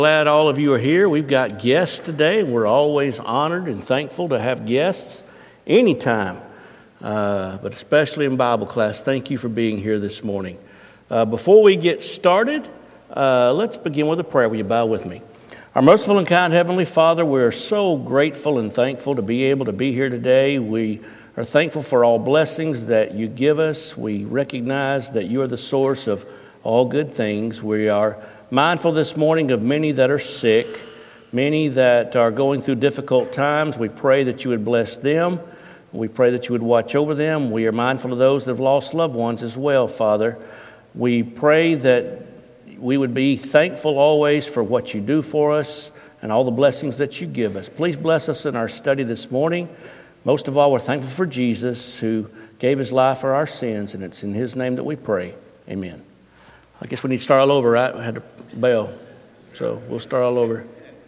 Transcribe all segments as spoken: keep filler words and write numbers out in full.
Glad all of you are here. We've got guests today, and we're always honored and thankful to have guests anytime, uh, but especially in Bible class. Thank you for being here this morning. Uh, before we get started, uh, let's begin with a prayer. Will you bow with me? Our merciful and kind Heavenly Father, we're so grateful and thankful to be able to be here today. We are thankful for all blessings that you give us. We recognize that you are the source of all good things. We are mindful this morning of many that are sick, many that are going through difficult times. We pray that you would bless them. We pray that you would watch over them. We are mindful of those that have lost loved ones as well, Father. We pray that we would be thankful always for what you do for us and all the blessings that you give us. Please bless us in our study this morning. Most of all, we're thankful for Jesus who gave his life for our sins, and it's in his name that we pray. Amen. I guess we need to start all over, right? I had to bell, so we'll start all over.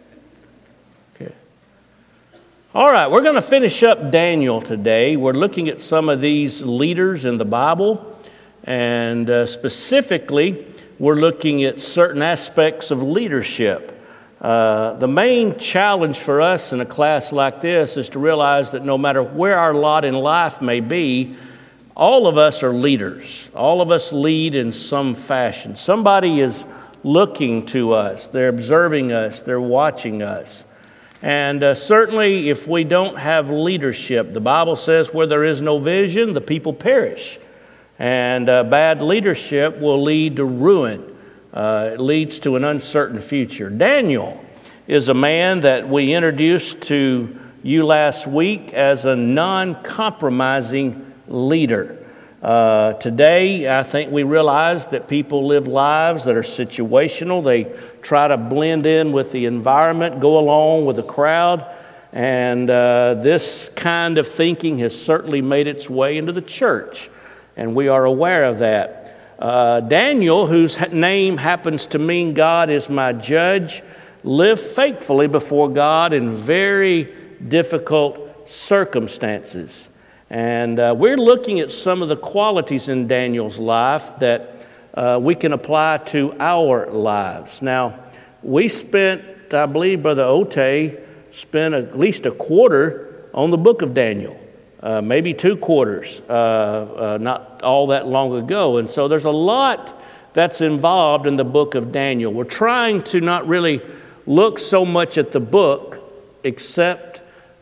Okay. All right, we're going to finish up Daniel today. We're looking at some of these leaders in the Bible, and uh, specifically, we're looking at certain aspects of leadership. Uh, the main challenge for us in a class like this is to realize that no matter where our lot in life may be, all of us are leaders. All of us lead in some fashion. Somebody is looking to us. They're observing us. They're watching us. And uh, certainly if we don't have leadership, the Bible says where there is no vision, the people perish. And uh, bad leadership will lead to ruin. Uh, it leads to an uncertain future. Daniel is a man that we introduced to you last week as a non-compromising leader. Uh, today, I think we realize that people live lives that are situational. They try to blend in with the environment, go along with the crowd, and uh, this kind of thinking has certainly made its way into the church, and we are aware of that. Uh, Daniel, whose name happens to mean God is my judge, lived faithfully before God in very difficult circumstances. And uh, we're looking at some of the qualities in Daniel's life that uh, we can apply to our lives. Now, we spent, I believe Brother Ote spent at least a quarter on the book of Daniel, uh, maybe two quarters, uh, uh, not all that long ago. And so there's a lot that's involved in the book of Daniel. We're trying to not really look so much at the book except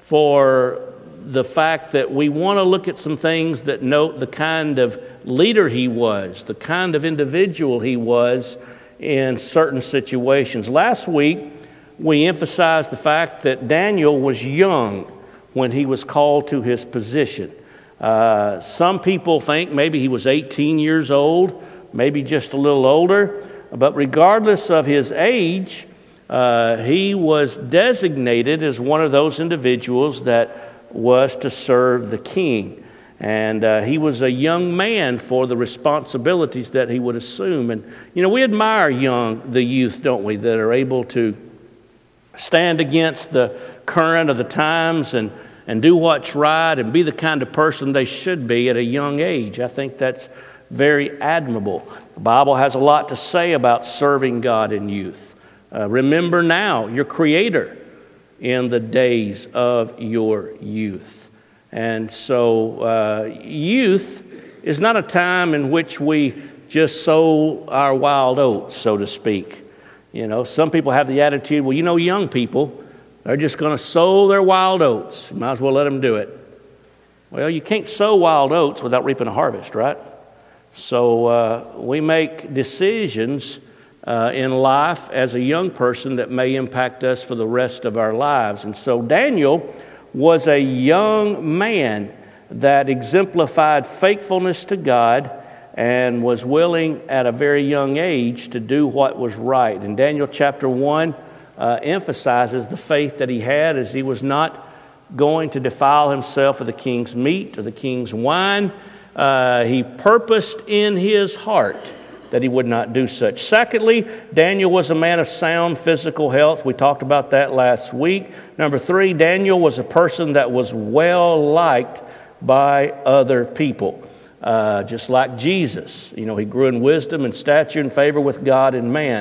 for the fact that we want to look at some things that note the kind of leader he was, the kind of individual he was in certain situations. Last week, we emphasized the fact that Daniel was young when he was called to his position. Uh, some people think maybe he was eighteen years old, maybe just a little older, but regardless of his age, uh, he was designated as one of those individuals that was to serve the king. And uh, he was a young man for the responsibilities that he would assume. And, you know, we admire young, the youth, don't we, that are able to stand against the current of the times and, and do what's right and be the kind of person they should be at a young age. I think that's very admirable. The Bible has a lot to say about serving God in youth. Uh, remember now your Creator in the days of your youth. And so uh, youth is not a time in which we just sow our wild oats, so to speak. You know, some people have the attitude, well, you know, young people, they're just going to sow their wild oats. You might as well let them do it. Well, you can't sow wild oats without reaping a harvest, right? So uh, we make decisions Uh, in life as a young person that may impact us for the rest of our lives. And so Daniel was a young man that exemplified faithfulness to God and was willing at a very young age to do what was right. And Daniel chapter one uh, emphasizes the faith that he had, as he was not going to defile himself with the king's meat or the king's wine. Uh, he purposed in his heart that he would not do such. Secondly, Daniel was a man of sound physical health. We talked about that last week. Number three, Daniel was a person that was well liked by other people. Uh, just like Jesus. You know, he grew in wisdom and stature and favor with God and man.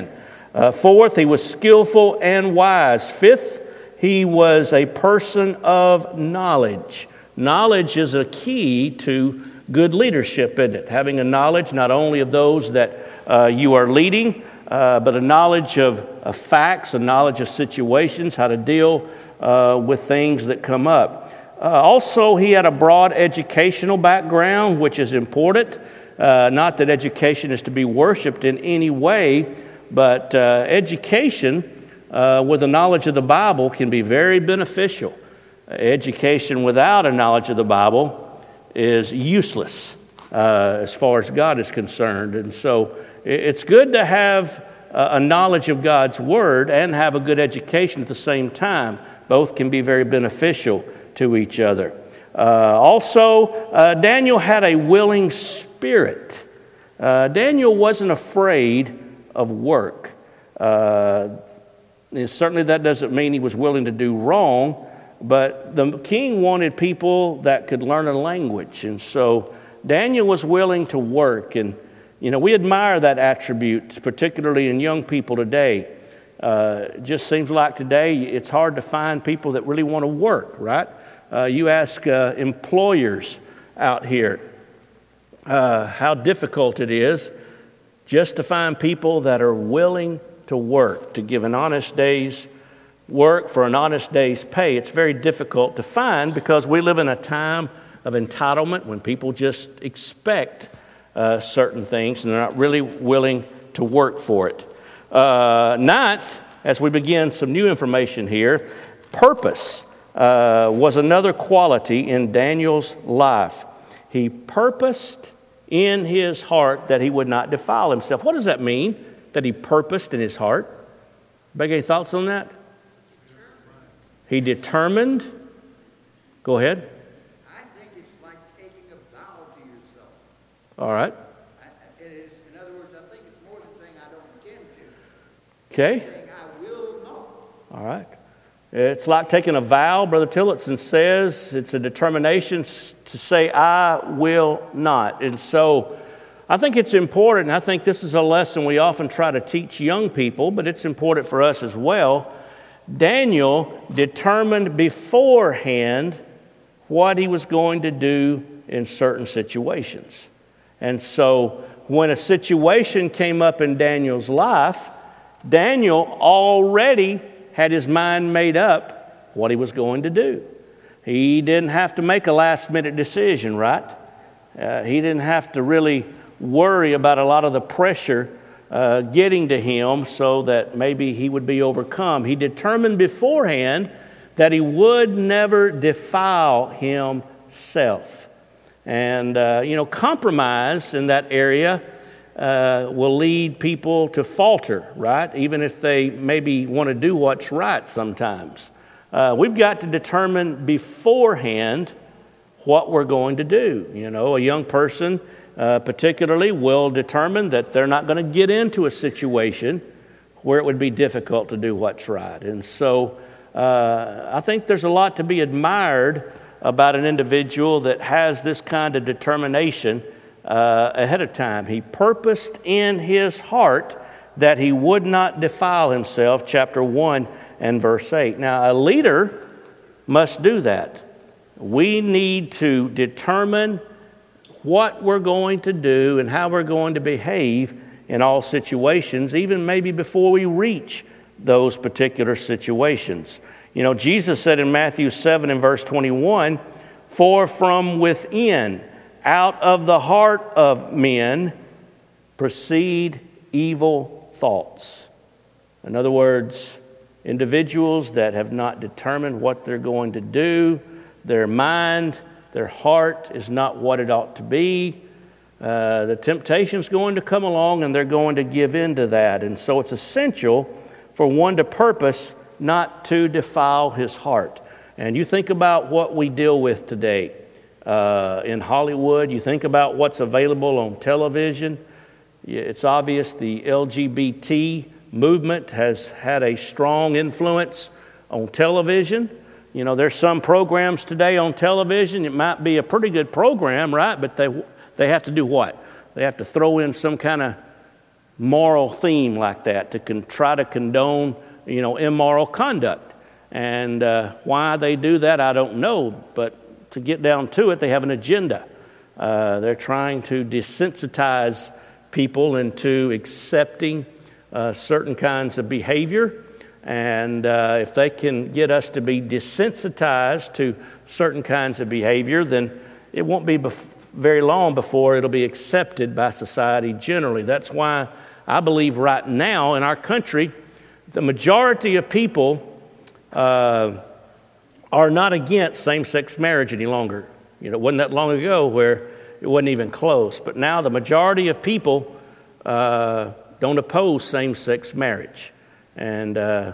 Uh, fourth, he was skillful and wise. Fifth, he was a person of knowledge. Knowledge is a key to good leadership, isn't it? Having a knowledge not only of those that uh, you are leading, uh, but a knowledge of, of facts, a knowledge of situations, how to deal uh, with things that come up. Uh, also, he had a broad educational background, which is important. Uh, not that education is to be worshiped in any way, but uh, education uh, with a knowledge of the Bible can be very beneficial. Education without a knowledge of the Bible is useless uh, as far as God is concerned. And so it's good to have a knowledge of God's Word and have a good education at the same time. Both can be very beneficial to each other. Uh, also, uh, Daniel had a willing spirit. Uh, Daniel wasn't afraid of work. Uh, certainly that doesn't mean he was willing to do wrong, but the king wanted people that could learn a language. And so Daniel was willing to work. And, you know, we admire that attribute, particularly in young people today. Uh, it just seems like today it's hard to find people that really want to work, right? Uh, you ask uh, employers out here uh, how difficult it is just to find people that are willing to work, to give an honest day's work for an honest day's pay. It's very difficult to find because we live in a time of entitlement when people just expect uh, certain things and they're not really willing to work for it. Uh, ninth, as we begin some new information here, purpose uh, was another quality in Daniel's life. He purposed in his heart that he would not defile himself. What does that mean, that he purposed in his heart? Beg, any thoughts on that? He determined. Go ahead. I think it's like taking a vow to yourself. All right. I, it is, in other words, I think it's more than saying I don't intend to. Okay. It's saying I will not. All right. It's like taking a vow, Brother Tillotson says. It's a determination to say, I will not. And so I think it's important. I think this is a lesson we often try to teach young people, but it's important for us as well. Daniel determined beforehand what he was going to do in certain situations. And so when a situation came up in Daniel's life, Daniel already had his mind made up what he was going to do. He didn't have to make a last-minute decision, right? Uh, he didn't have to really worry about a lot of the pressure Uh, getting to him so that maybe he would be overcome. He determined beforehand that he would never defile himself. And, uh, you know, compromise in that area uh, will lead people to falter, right? Even if they maybe want to do what's right sometimes. Uh, we've got to determine beforehand what we're going to do. You know, a young person Uh, particularly will determine that they're not going to get into a situation where it would be difficult to do what's right. And so uh, I think there's a lot to be admired about an individual that has this kind of determination uh, ahead of time. He purposed in his heart that he would not defile himself, chapter one and verse eight. Now, a leader must do that. We need to determine what we're going to do and how we're going to behave in all situations, even maybe before we reach those particular situations. You know, Jesus said in Matthew seven and verse twenty-one, "For from within, out of the heart of men, proceed evil thoughts." In other words, individuals that have not determined what they're going to do, their mind, their heart is not what it ought to be. Uh, the temptation's going to come along and they're going to give in to that. And so it's essential for one to purpose not to defile his heart. And you think about what we deal with today uh, in Hollywood. You think about what's available on television. It's obvious the L G B T movement has had a strong influence on television. You know, there's some programs today on television. It might be a pretty good program, right? But they they have to do what? They have to throw in some kind of moral theme like that, to con- try to condone, you know, immoral conduct. And uh, why they do that, I don't know. But to get down to it, they have an agenda. Uh, they're trying to desensitize people into accepting uh, certain kinds of behavior. And uh, if they can get us to be desensitized to certain kinds of behavior, then it won't be bef- very long before it'll be accepted by society generally. That's why I believe right now in our country, the majority of people uh, are not against same-sex marriage any longer. You know, it wasn't that long ago where it wasn't even close. But now the majority of people uh, don't oppose same-sex marriage. And uh,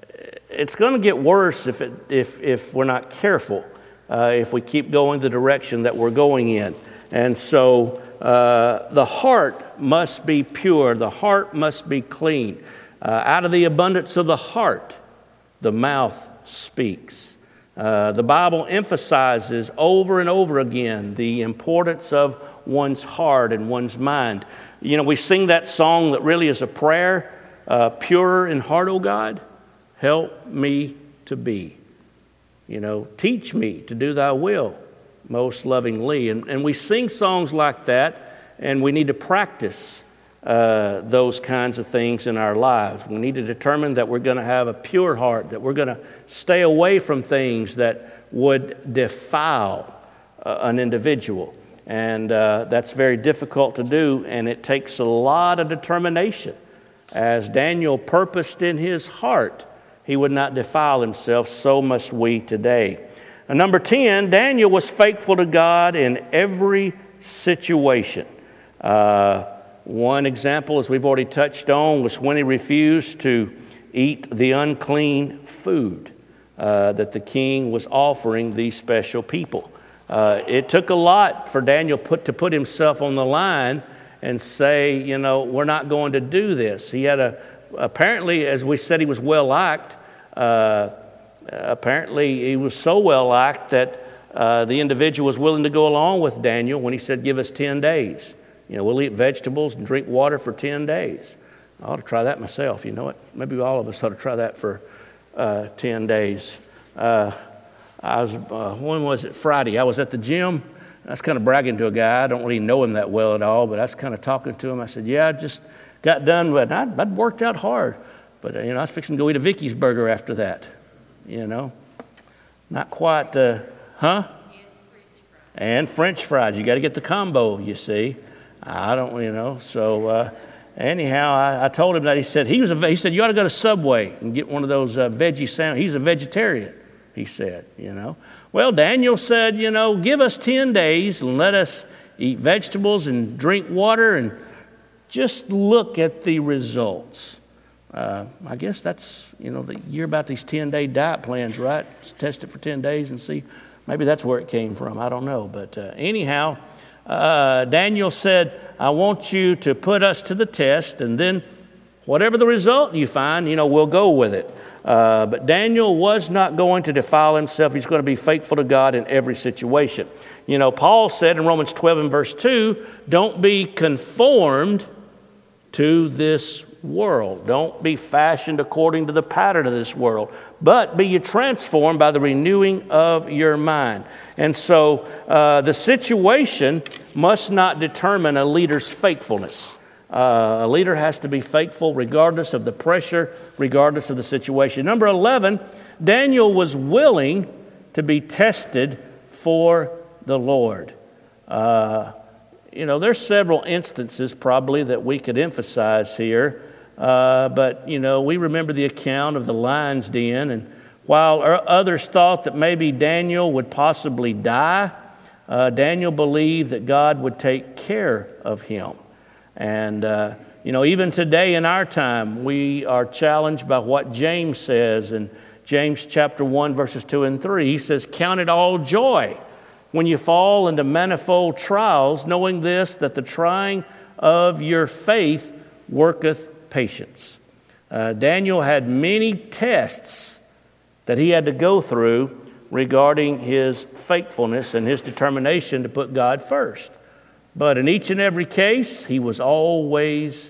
it's going to get worse if, it, if, if we're not careful, uh, if we keep going the direction that we're going in. And so uh, the heart must be pure. The heart must be clean. Uh, out of the abundance of the heart, the mouth speaks. Uh, the Bible emphasizes over and over again the importance of one's heart and one's mind. You know, we sing that song that really is a prayer, uh, pure in heart, O God, help me to be. You know, teach me to do thy will most lovingly. And, and we sing songs like that, and we need to practice uh, those kinds of things in our lives. We need to determine that we're going to have a pure heart, that we're going to stay away from things that would defile uh, an individual. And uh, that's very difficult to do, and it takes a lot of determination. As Daniel purposed in his heart, he would not defile himself, so must we today. And number ten, Daniel was faithful to God in every situation. Uh, one example, as we've already touched on, was when he refused to eat the unclean food uh, that the king was offering these special people. Uh, it took a lot for Daniel put, to put himself on the line and say, you know, we're not going to do this. He had a, apparently, as we said, he was well-liked. Uh, apparently, he was so well-liked that uh, the individual was willing to go along with Daniel when he said, give us ten days. You know, we'll eat vegetables and drink water for ten days. I ought to try that myself, you know what? Maybe all of us ought to try that for uh, ten days. Uh, I was, uh, when was it? Friday. I was at the gym. I was kind of bragging to a guy. I don't really know him that well at all, but I was kind of talking to him. I said, yeah, I just got done, but I'd, I'd worked out hard. But, uh, you know, I was fixing to go eat a Vicky's burger after that, you know. Not quite, uh, huh? And French fries. You got to get the combo, you see. I don't, you know, so uh, anyhow, I, I told him that. He said, he was a, he said, you ought to go to Subway and get one of those uh, veggie sandwiches. He's a vegetarian, he said, you know. Well, Daniel said, you know, give us ten days and let us eat vegetables and drink water and just look at the results. Uh, I guess that's, you know, the year about these ten-day diet plans, right? Let's test it for ten days and see. Maybe that's where it came from. I don't know. But uh, anyhow, uh, Daniel said, I want you to put us to the test, and then whatever the result you find, you know, we'll go with it. Uh, but Daniel was not going to defile himself. He's going to be faithful to God in every situation. You know, Paul said in Romans twelve and verse two, don't be conformed to this world. Don't be fashioned according to the pattern of this world, but be you transformed by the renewing of your mind. And so uh, the situation must not determine a leader's faithfulness. Uh, a leader has to be faithful regardless of the pressure, regardless of the situation. Number eleven, Daniel was willing to be tested for the Lord. Uh, you know, there's several instances probably that we could emphasize here. Uh, but, you know, we remember the account of the lion's den. And while others thought that maybe Daniel would possibly die, uh, Daniel believed that God would take care of him. And, uh, you know, even today in our time, we are challenged by what James says in James chapter one, verses two and three. He says, count it all joy when you fall into manifold trials, knowing this, that the trying of your faith worketh patience. Uh, Daniel had many tests that he had to go through regarding his faithfulness and his determination to put God first. But in each and every case, he was always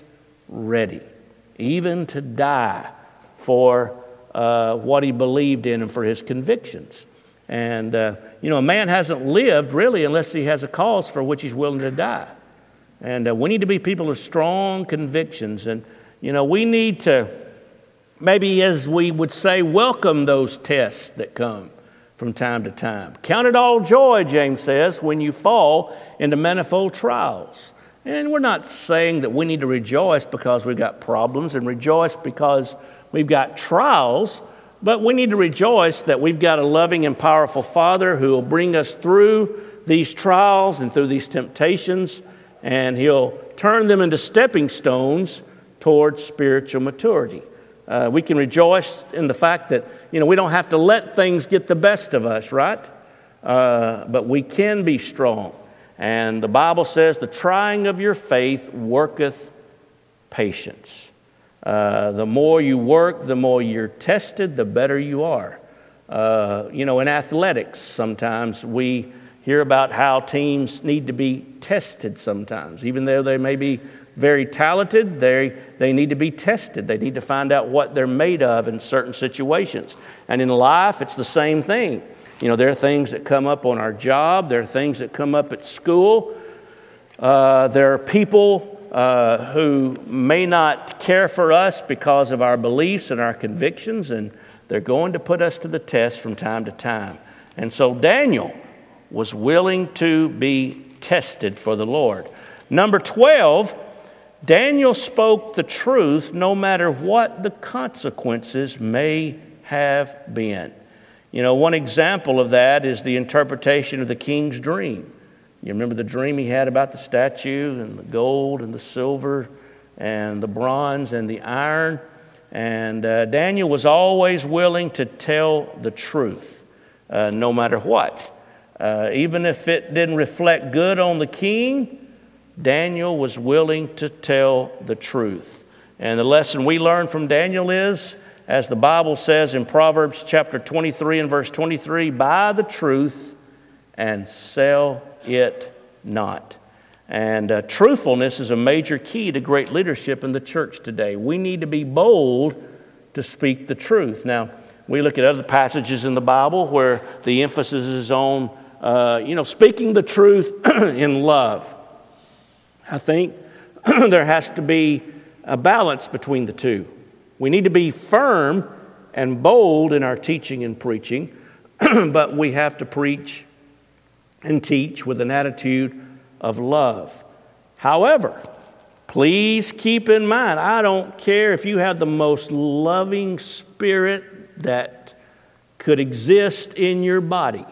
ready, even to die for uh, what he believed in and for his convictions. And, uh, you know, a man hasn't lived really unless he has a cause for which he's willing to die. And uh, we need to be people of strong convictions. And, you know, we need to, maybe as we would say, welcome those tests that come from time to time. Count it all joy, James says, when you fall into manifold trials. And we're not saying that we need to rejoice because we've got problems and rejoice because we've got trials, but we need to rejoice that we've got a loving and powerful Father who will bring us through these trials and through these temptations, and He'll turn them into stepping stones towards spiritual maturity. Uh, we can rejoice in the fact that, you know, we don't have to let things get the best of us, right? Uh, but we can be strong. And the Bible says, the trying of your faith worketh patience. Uh, the more you work, the more you're tested, the better you are. Uh, you know, in athletics, sometimes we hear about how teams need to be tested sometimes. Even though they may be very talented, they, they need to be tested. They need to find out what they're made of in certain situations. And in life, it's the same thing. You know, there are things that come up on our job. There are things that come up at school. Uh, there are people uh, who may not care for us because of our beliefs and our convictions, and they're going to put us to the test from time to time. And so Daniel was willing to be tested for the Lord. Number twelve, Daniel spoke the truth no matter what the consequences may have been. You know, one example of that is the interpretation of the king's dream. You remember the dream he had about the statue and the gold and the silver and the bronze and the iron. And uh, Daniel was always willing to tell the truth, uh, no matter what. Uh, even if it didn't reflect good on the king, Daniel was willing to tell the truth. And the lesson we learn from Daniel is, as the Bible says in Proverbs chapter twenty-three and verse twenty-three, buy the truth and sell it not. And uh, truthfulness is a major key to great leadership in the church today. We need to be bold to speak the truth. Now, we look at other passages in the Bible where the emphasis is on, uh, you know, speaking the truth in love. I think there has to be a balance between the two. We need to be firm and bold in our teaching and preaching, but we have to preach and teach with an attitude of love. However, please keep in mind, I don't care if you have the most loving spirit that could exist in your body.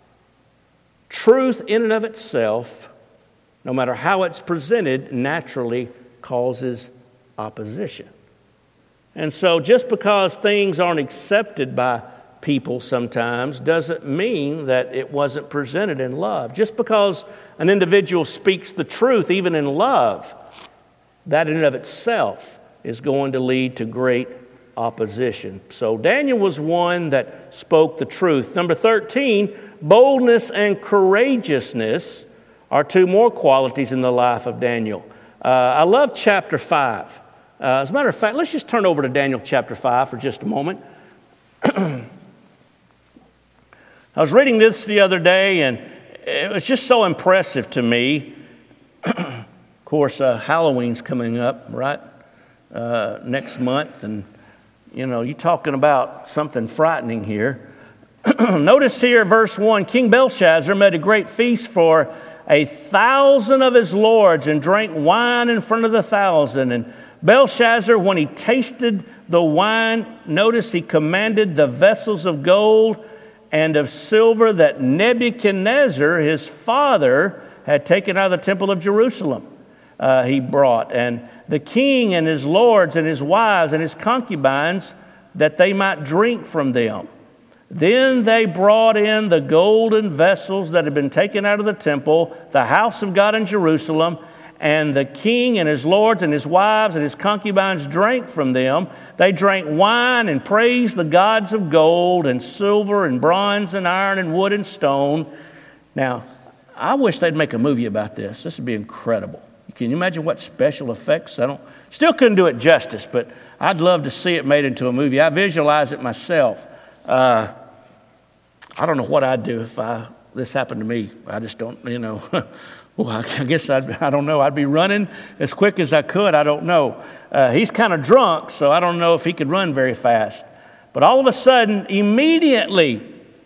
Truth in and of itself, no matter how it's presented, naturally causes opposition. And so just because things aren't accepted by people sometimes doesn't mean that it wasn't presented in love. Just because an individual speaks the truth, even in love, that in and of itself is going to lead to great opposition. So Daniel was one that spoke the truth. Number thirteen, boldness and courageousness are two more qualities in the life of Daniel. Uh, I love chapter five. Uh, as a matter of fact, let's just turn over to Daniel chapter five for just a moment. I was reading this the other day, and it was just so impressive to me. Of course, uh, Halloween's coming up, right, uh, next month, and, you know, you're talking about something frightening here. Notice here, verse one, King Belshazzar made a great feast for a thousand of his lords and drank wine in front of the thousand. And Belshazzar, when he tasted the wine, notice he commanded the vessels of gold and of silver that Nebuchadnezzar, his father, had taken out of the temple of Jerusalem. Uh, he brought, and the king and his lords and his wives and his concubines, that they might drink from them. Then they brought in the golden vessels that had been taken out of the temple, the house of God in Jerusalem, and the king and his lords and his wives and his concubines drank from them. They drank wine and praised the gods of gold and silver and bronze and iron and wood and stone. Now, I wish they'd make a movie about this. This would be incredible. Can you imagine what special effects? I don't, still couldn't do it justice, but I'd love to see it made into a movie. I visualize it myself. Uh, I don't know what I'd do if I, this happened to me. I just don't, you know. Well, I guess I'd, I don't know. I'd be running as quick as I could. I don't know. Uh, he's kind of drunk, so I don't know if he could run very fast. But all of a sudden, immediately,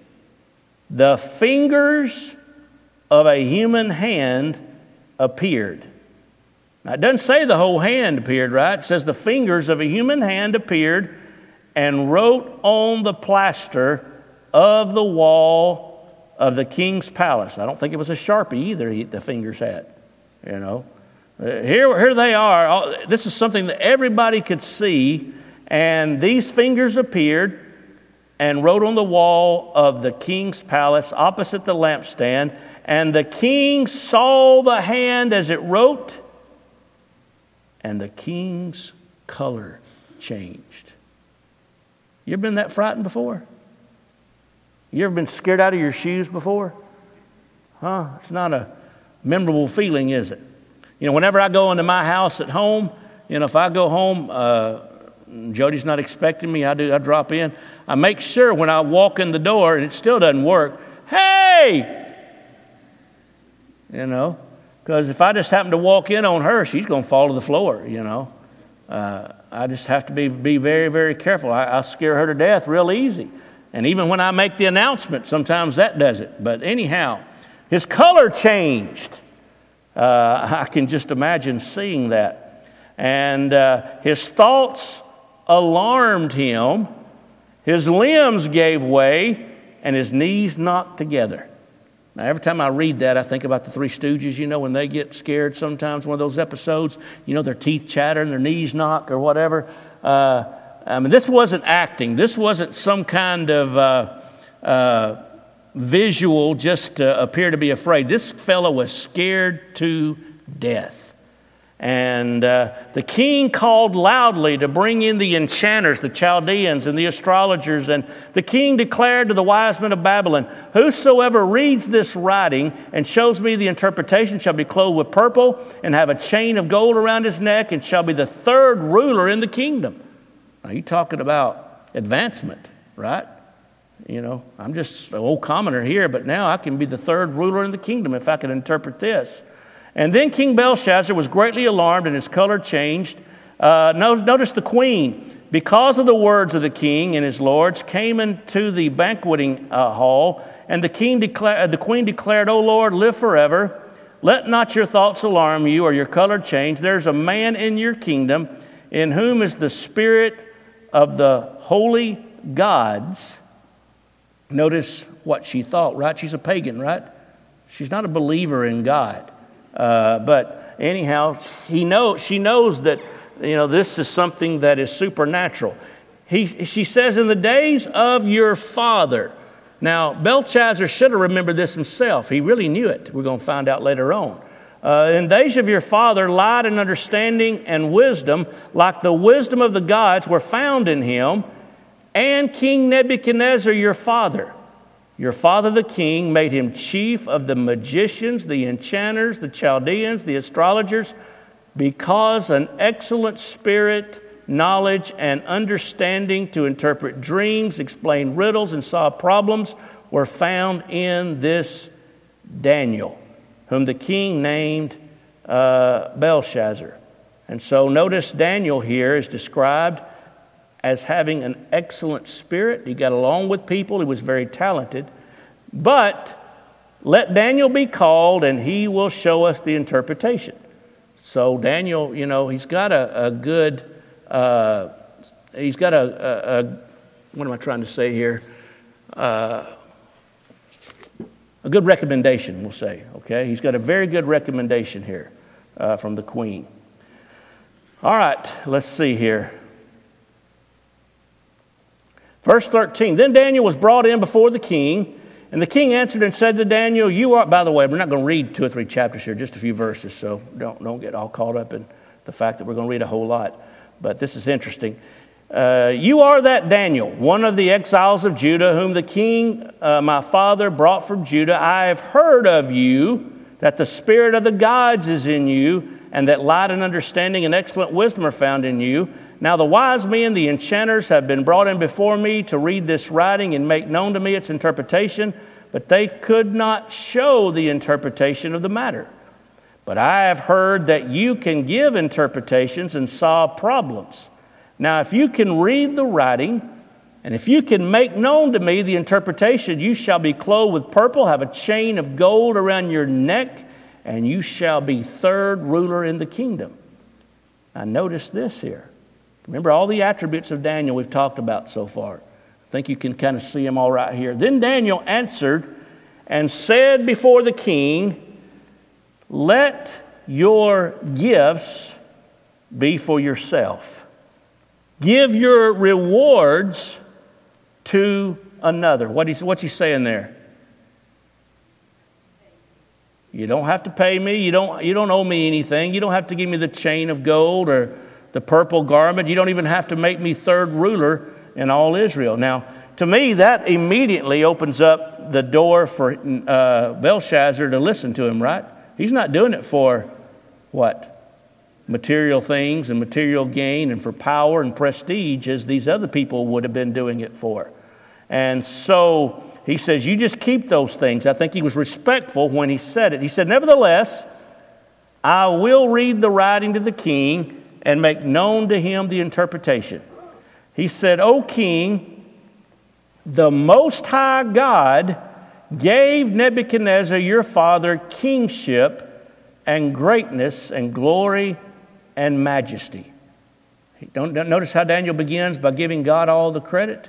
the fingers of a human hand appeared. Now, it doesn't say the whole hand appeared, right? It says the fingers of a human hand appeared and wrote on the plaster of the wall of the king's palace. I don't think it was a Sharpie either he, the fingers had, you know. Uh, here, here they are. All, this is something that everybody could see. And these fingers appeared and wrote on the wall of the king's palace opposite the lampstand. And the king saw the hand as it wrote, and the king's color changed. You ever been that frightened before? You ever been scared out of your shoes before? Huh? It's not a memorable feeling, is it? You know, whenever I go into my house at home, you know, if I go home, uh, Jody's not expecting me, I do, I drop in. I make sure when I walk in the door, and it still doesn't work, hey! You know, because if I just happen to walk in on her, she's going to fall to the floor, you know. Uh, I just have to be, be very, very careful. I, I scare her to death real easy. And even when I make the announcement, sometimes that does it. But anyhow, his color changed. Uh, I can just imagine seeing that. And uh, his thoughts alarmed him. His limbs gave way, and his knees knocked together. Now, every time I read that, I think about the Three Stooges, you know, when they get scared sometimes, one of those episodes, you know, their teeth chatter and their knees knock or whatever. Uh, I mean, this wasn't acting. This wasn't some kind of uh, uh, visual just to appear to be afraid. This fellow was scared to death. And uh, the king called loudly to bring in the enchanters, the Chaldeans and the astrologers. And the king declared to the wise men of Babylon, whosoever reads this writing and shows me the interpretation shall be clothed with purple and have a chain of gold around his neck and shall be the third ruler in the kingdom. Now, you're talking about advancement, right? You know, I'm just an old commoner here, but now I can be the third ruler in the kingdom if I can interpret this. And then King Belshazzar was greatly alarmed, and his color changed. Uh, notice the queen, because of the words of the king and his lords, came into the banqueting uh, hall, and the king declared, the queen declared, O Lord, live forever. Let not your thoughts alarm you or your color change. There's a man in your kingdom in whom is the spirit of the holy gods. Notice what she thought, right? She's a pagan, right? She's not a believer in God. Uh, but anyhow, he knows, she knows that, you know, this is something that is supernatural. He, she says, in the days of your father. Now, Belshazzar should have remembered this himself. He really knew it. We're going to find out later on. Uh, in the days of your father, light and understanding and wisdom, like the wisdom of the gods, were found in him, and King Nebuchadnezzar, your father. Your father, the king, made him chief of the magicians, the enchanters, the Chaldeans, the astrologers, because an excellent spirit, knowledge, and understanding to interpret dreams, explain riddles, and solve problems were found in this Daniel, whom the king named uh, Belshazzar. And so notice Daniel here is described as having an excellent spirit. He got along with people. He was very talented. But let Daniel be called, and he will show us the interpretation. So Daniel, you know, he's got a, a good, uh, he's got a, a, a, what am I trying to say here? Uh, a good recommendation, we'll say, okay? He's got a very good recommendation here uh, from the queen. All right, let's see here. Verse thirteen, then Daniel was brought in before the king, and the king answered and said to Daniel, you are, by the way, we're not going to read two or three chapters here, just a few verses, so don't, don't get all caught up in the fact that we're going to read a whole lot. But this is interesting. Uh, you are that Daniel, one of the exiles of Judah, whom the king, uh, my father, brought from Judah. I have heard of you, that the spirit of the gods is in you, and that light and understanding and excellent wisdom are found in you. Now the wise men, the enchanters, have been brought in before me to read this writing and make known to me its interpretation, but they could not show the interpretation of the matter. But I have heard that you can give interpretations and solve problems. Now if you can read the writing, and if you can make known to me the interpretation, you shall be clothed with purple, have a chain of gold around your neck, and you shall be third ruler in the kingdom. Now notice this here. Remember all the attributes of Daniel we've talked about so far. I think you can kind of see them all right here. Then Daniel answered and said before the king, let your gifts be for yourself. Give your rewards to another. What he's, what's he saying there? You don't have to pay me. You don't, you don't owe me anything. You don't have to give me the chain of gold or the purple garment. You don't even have to make me third ruler in all Israel. Now, to me, that immediately opens up the door for uh, Belshazzar to listen to him, right? He's not doing it for what? Material things and material gain and for power and prestige as these other people would have been doing it for. And so he says, you just keep those things. I think he was respectful when he said it. He said, nevertheless, I will read the writing to the king and make known to him the interpretation. He said, O king, the Most High God gave Nebuchadnezzar your father kingship and greatness and glory and majesty. Don't, don't notice how Daniel begins by giving God all the credit.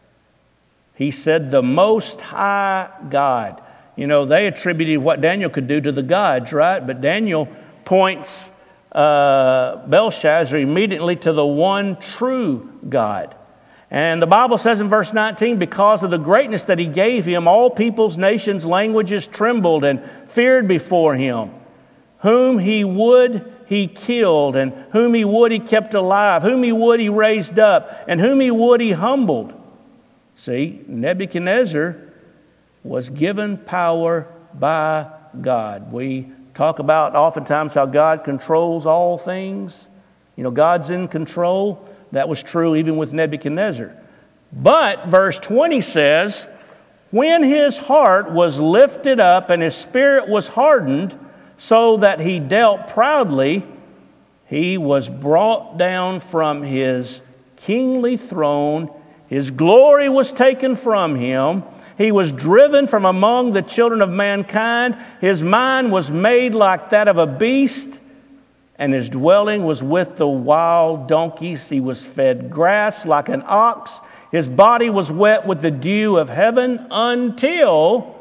He said, the Most High God. You know, they attributed what Daniel could do to the gods, right? But Daniel points uh, Belshazzar immediately to the one true God. And the Bible says in verse nineteen, because of the greatness that he gave him, all peoples, nations, languages trembled and feared before him. Whom he would, he killed, and whom he would, he kept alive. Whom he would, he raised up, and whom he would, he humbled. See, Nebuchadnezzar was given power by God. We talk about oftentimes how God controls all things. You know, God's in control. That was true even with Nebuchadnezzar. But verse twenty says, when his heart was lifted up and his spirit was hardened, so that he dealt proudly, he was brought down from his kingly throne. His glory was taken from him. He was driven from among the children of mankind. His mind was made like that of a beast, and his dwelling was with the wild donkeys. He was fed grass like an ox. His body was wet with the dew of heaven until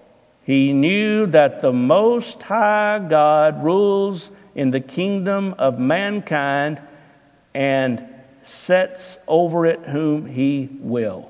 he knew that the Most High God rules in the kingdom of mankind and sets over it whom he will.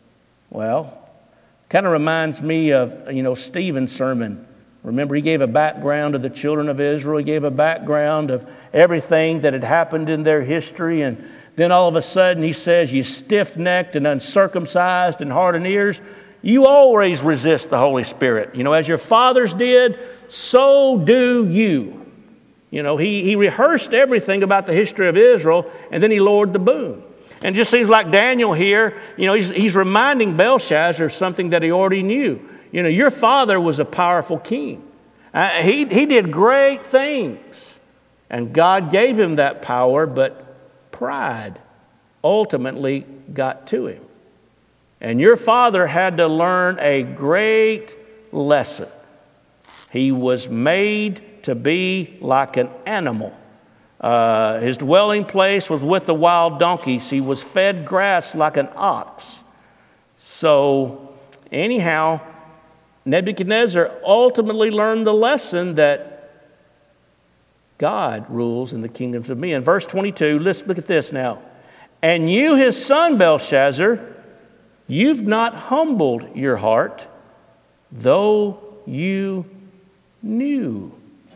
Well, kind of reminds me of, you know, Stephen's sermon. Remember, he gave a background of the children of Israel. He gave a background of everything that had happened in their history. And then all of a sudden he says, you stiff-necked and uncircumcised and hardened ears, you always resist the Holy Spirit. You know, as your fathers did, so do you. You know, he, he rehearsed everything about the history of Israel, and then he lowered the boom. And it just seems like Daniel here, you know, he's, he's reminding Belshazzar of something that he already knew. You know, your father was a powerful king. Uh, he, he did great things. And God gave him that power, but pride ultimately got to him. And your father had to learn a great lesson. He was made to be like an animal. Uh, his dwelling place was with the wild donkeys. He was fed grass like an ox. So, anyhow, Nebuchadnezzar ultimately learned the lesson that God rules in the kingdoms of men. Verse twenty-two, let's look at this now. And you, his son Belshazzar, you've not humbled your heart, though you knew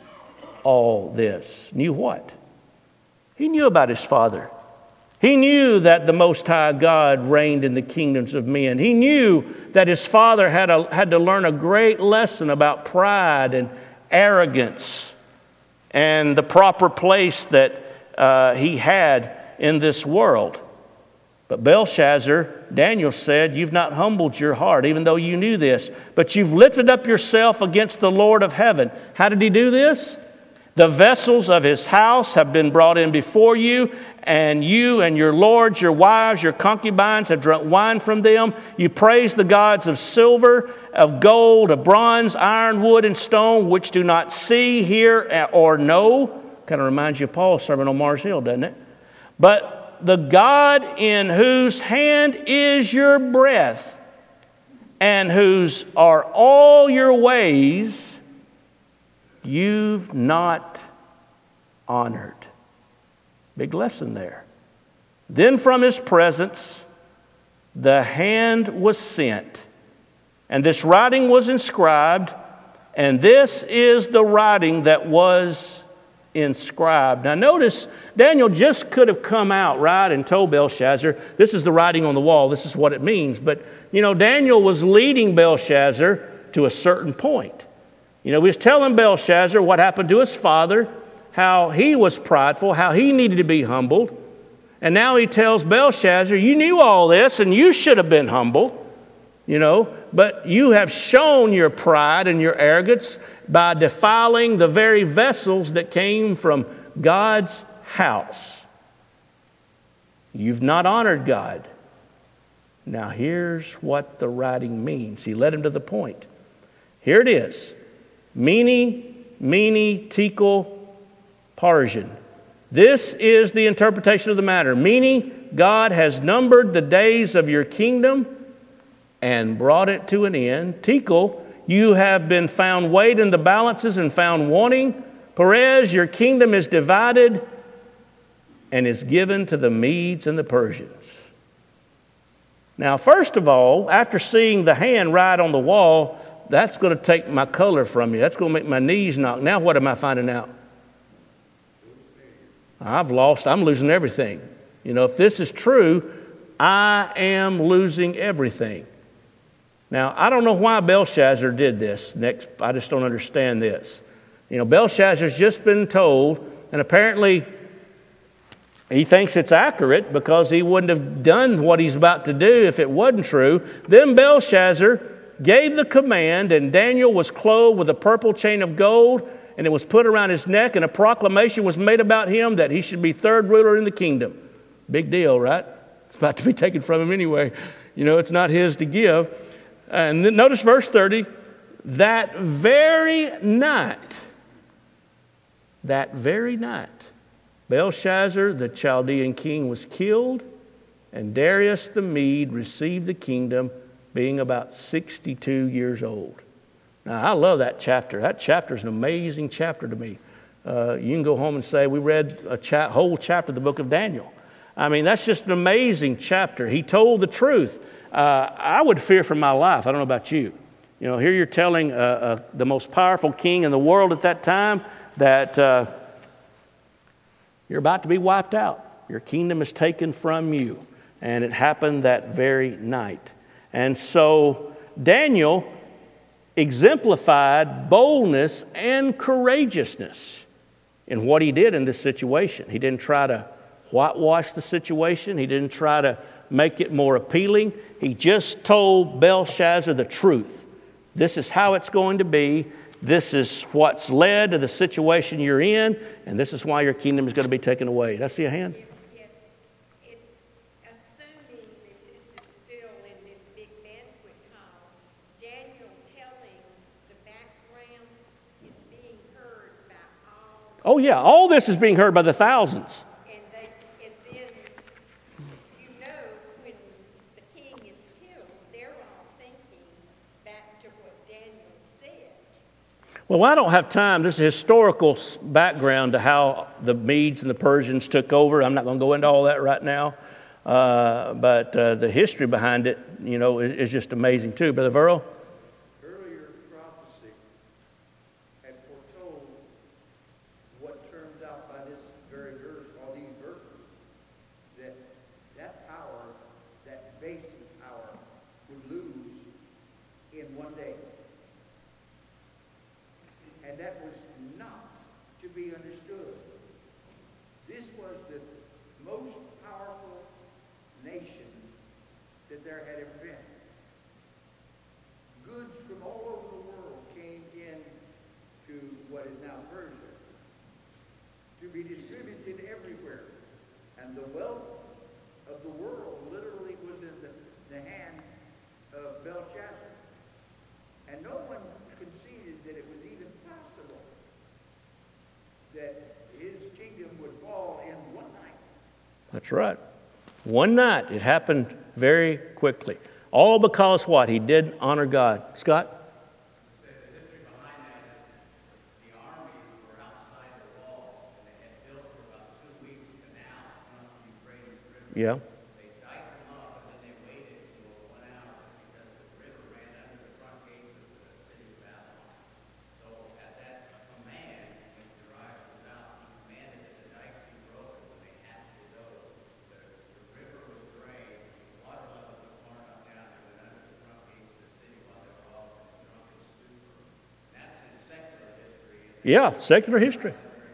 all this. Knew what? He knew about his father. He knew that the Most High God reigned in the kingdoms of men. He knew that his father had, a, had to learn a great lesson about pride and arrogance. and the proper place that uh, he had in this world. But Belshazzar, Daniel said, you've not humbled your heart, even though you knew this, but you've lifted up yourself against the Lord of heaven. How did he do this? The vessels of his house have been brought in before you, and you and your lords, your wives, your concubines have drunk wine from them. You praise the gods of silver, of gold, of bronze, iron, wood, and stone, which do not see, hear, or know. Kind of reminds you of Paul's sermon on Mars Hill, doesn't it? But the God in whose hand is your breath, and whose are all your ways, you've not honored. Big lesson there. Then from his presence, the hand was sent, and this writing was inscribed, and this is the writing that was inscribed. Now notice, Daniel just could have come out, right, and told Belshazzar, this is the writing on the wall, this is what it means. But, you know, Daniel was leading Belshazzar to a certain point. You know, he was telling Belshazzar what happened to his father, how he was prideful, how he needed to be humbled. And now he tells Belshazzar, you knew all this and you should have been humble, you know, but you have shown your pride and your arrogance by defiling the very vessels that came from God's house. You've not honored God. Now here's what the writing means. He led him to the point. Here it is. Mene, mene, tekel, parsin. This is the interpretation of the matter. Mene, God has numbered the days of your kingdom and brought it to an end. Tekel, you have been found weighed in the balances and found wanting. Peres, your kingdom is divided and is given to the Medes and the Persians. Now, first of all, after seeing the hand write on the wall, that's going to take my color from you. That's going to make my knees knock. Now what am I finding out? I've lost, I'm losing everything. You know, if this is true, I am losing everything. Now, I don't know why Belshazzar did this. Next, I just don't understand this. You know, Belshazzar's just been told, and apparently he thinks it's accurate because he wouldn't have done what he's about to do if it wasn't true. Then Belshazzar gave the command, and Daniel was clothed with a purple chain of gold, and it was put around his neck, and a proclamation was made about him that he should be third ruler in the kingdom. Big deal, right? It's about to be taken from him anyway. You know, it's not his to give. And then notice verse thirty. That very night, that very night, Belshazzar, the Chaldean king, was killed, and Darius the Mede received the kingdom, being about sixty-two years old. Now, I love that chapter. That chapter is an amazing chapter to me. Uh, you can go home and say, we read a cha- whole chapter of the book of Daniel. I mean, that's just an amazing chapter. He told the truth. Uh, I would fear for my life. I don't know about you. You know, here you're telling uh, uh, the most powerful king in the world at that time that uh, you're about to be wiped out. Your kingdom is taken from you. And it happened that very night. And so Daniel exemplified boldness and courageousness in what he did in this situation. He didn't try to whitewash the situation. He didn't try to make it more appealing. He just told Belshazzar the truth. This is how it's going to be. This is what's led to the situation you're in, and this is why your kingdom is going to be taken away. Did I see a hand? Yes. It, assuming that this is still in this big banquet hall, Daniel telling the background is being heard by all. Oh yeah, all this is being heard by the thousands. And they, and then you know when the king is killed, they're all thinking back to what Daniel said. Well, I don't have time. There's a historical background to how the Medes and the Persians took over. I'm not going to go into all that right now. Uh, but uh, the history behind it, you know, is, is just amazing too. Brother Verl? Earlier prophecy had foretold what turns out by this very verse, all these verses, that that power, that basic power, would lose in one day. And that was not to be understood. That's right. One night, it happened very quickly. All because what? He didn't honor God. Scott? Yeah. They diked them up and then they waited for one hour because the river ran under the front gates of the city of Babylon. So at that command, when Darius was out, he commanded that the dikes be broken when they had to do those. The, the river was drained, water level was far enough down, they went under the front gates of the city while they were all in drunken stupor. And that's in secular history. Yeah, secular history.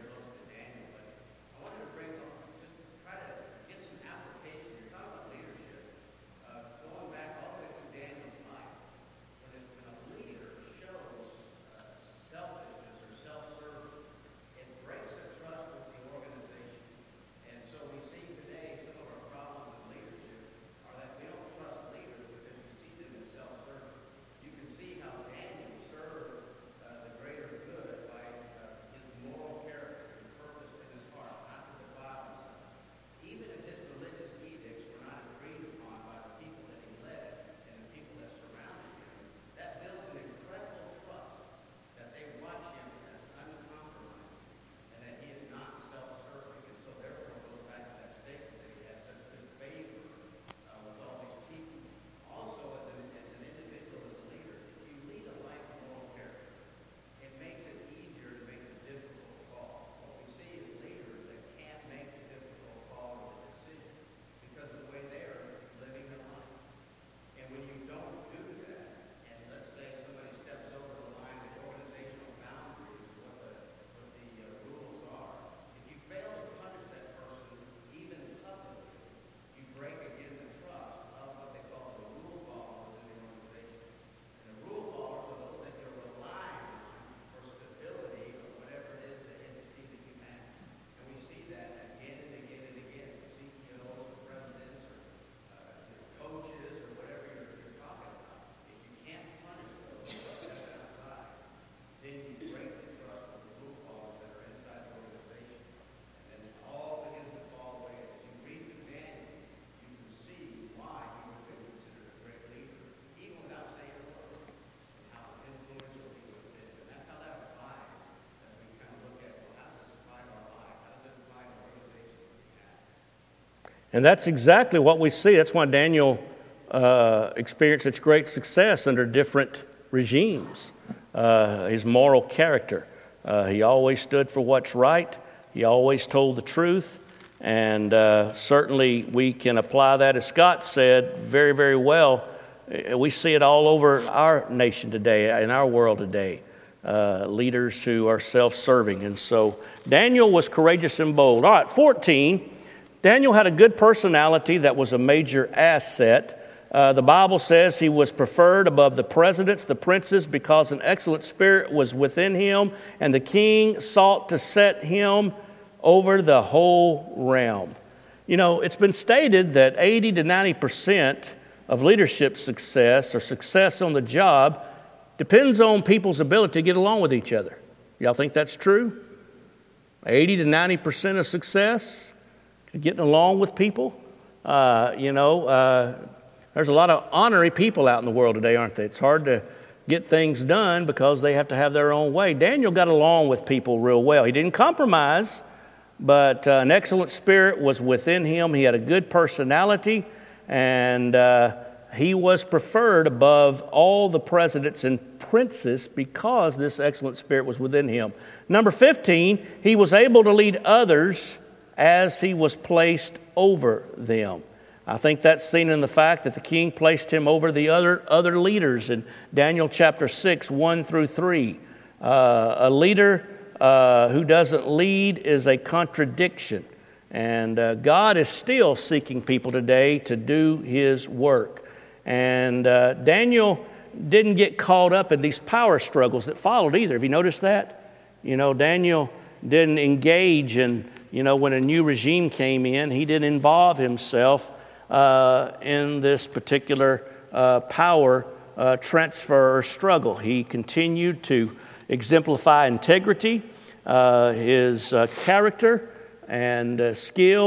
And that's exactly what we see. That's why Daniel uh, experienced such great success under different regimes. Uh, his moral character. Uh, he always stood for what's right. He always told the truth. And uh, certainly we can apply that, as Scott said, very, very well. We see it all over our nation today, in our world today. Uh, leaders who are self-serving. And so Daniel was courageous and bold. All right, fourteen. Daniel had a good personality that was a major asset. Uh, the Bible says he was preferred above the presidents, the princes, because an excellent spirit was within him, and the king sought to set him over the whole realm. You know, it's been stated that eighty to ninety percent of leadership success or success on the job depends on people's ability to get along with each other. Y'all think that's true? eighty to ninety percent of success? Getting along with people. Uh, you know, uh, there's a lot of ornery people out in the world today, aren't there? It's hard to get things done because they have to have their own way. Daniel got along with people real well. He didn't compromise, but uh, an excellent spirit was within him. He had a good personality, and uh, he was preferred above all the presidents and princes because this excellent spirit was within him. Number fifteen, he was able to lead others as he was placed over them. I think that's seen in the fact that the king placed him over the other other leaders in Daniel chapter six, one through three. Uh, a leader uh, who doesn't lead is a contradiction. And uh, God is still seeking people today to do His work. And uh, Daniel didn't get caught up in these power struggles that followed either. Have you noticed that? You know, Daniel didn't engage in You know, when a new regime came in, he didn't involve himself uh, in this particular uh, power uh, transfer or struggle. He continued to exemplify integrity, uh, his uh, character and uh, skill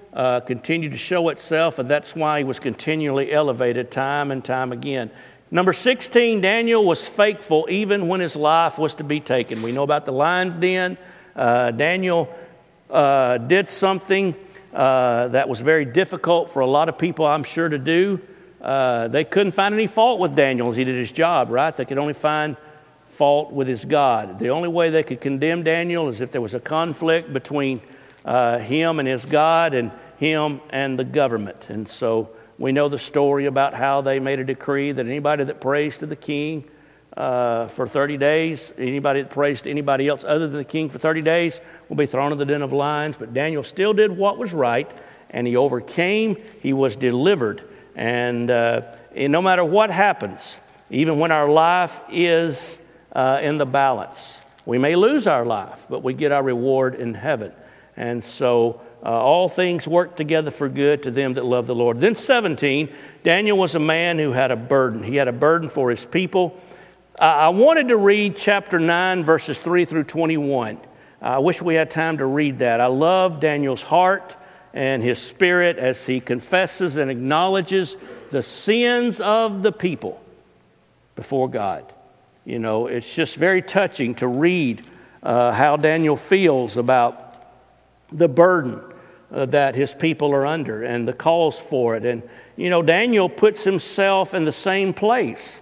uh, continued to show itself, and that's why he was continually elevated time and time again. Number sixteen, Daniel was faithful even when his life was to be taken. We know about the lion's den. Uh, Daniel uh, did something uh, that was very difficult for a lot of people, I'm sure, to do. Uh, they couldn't find any fault with Daniel as he did his job, right? They could only find fault with his God. The only way they could condemn Daniel is if there was a conflict between uh, him and his God and him and the government. And so we know the story about how they made a decree that anybody that prays to the king uh, for thirty days, anybody that prays to anybody else other than the king for thirty days will be thrown in the den of lions. But Daniel still did what was right, and he overcame. He was delivered. And, uh, and no matter what happens, even when our life is uh, in the balance, we may lose our life, but we get our reward in heaven. And so uh, all things work together for good to them that love the Lord. Then seventeen, Daniel was a man who had a burden. He had a burden for his people. Uh, I wanted to read chapter nine, verses three through twenty-one. I wish we had time to read that. I love Daniel's heart and his spirit as he confesses and acknowledges the sins of the people before God. You know, it's just very touching to read uh, how Daniel feels about the burden uh, that his people are under and the cause for it. And, you know, Daniel puts himself in the same place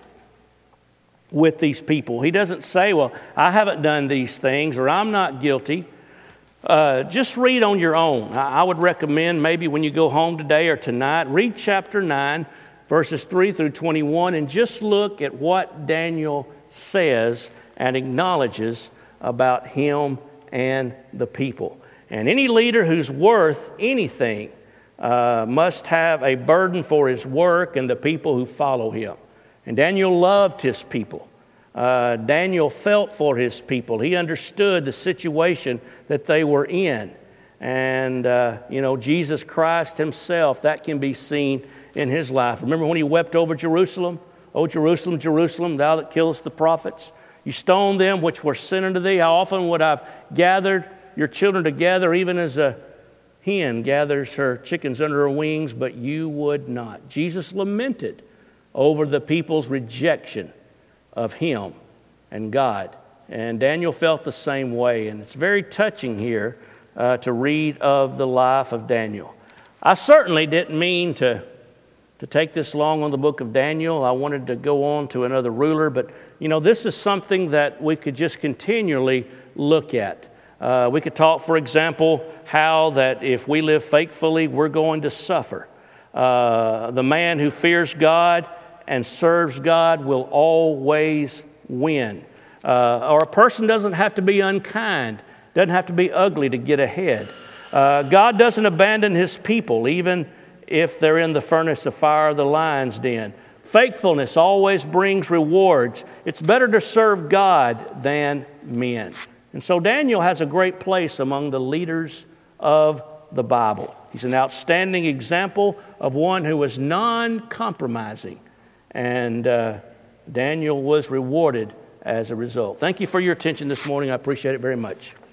with these people. He doesn't say, well, I haven't done these things or I'm not guilty. Uh, just read on your own. I would recommend maybe when you go home today or tonight, read chapter nine, verses three through twenty-one, and just look at what Daniel says and acknowledges about him and the people. And any leader who's worth anything uh, must have a burden for his work and the people who follow him. And Daniel loved his people. Uh, Daniel felt for his people. He understood the situation that they were in. And, uh, you know, Jesus Christ himself, that can be seen in his life. Remember when he wept over Jerusalem? O Jerusalem, Jerusalem, thou that killest the prophets. You stoned them which were sent unto thee. How often would I have gathered your children together, even as a hen gathers her chickens under her wings, but you would not. Jesus lamented over the people's rejection of him and God. And Daniel felt the same way. And it's very touching here uh, to read of the life of Daniel. I certainly didn't mean to, to take this long on the book of Daniel. I wanted to go on to another ruler. But, you know, this is something that we could just continually look at. Uh, we could talk, for example, how that if we live faithfully, we're going to suffer. Uh, the man who fears God and serves God will always win. Uh, or a person doesn't have to be unkind, doesn't have to be ugly to get ahead. Uh, God doesn't abandon his people, even if they're in the furnace of fire or the lion's den. Faithfulness always brings rewards. It's better to serve God than men. And so Daniel has a great place among the leaders of the Bible. He's an outstanding example of one who was non-compromising. And uh, Daniel was rewarded as a result. Thank you for your attention this morning. I appreciate it very much.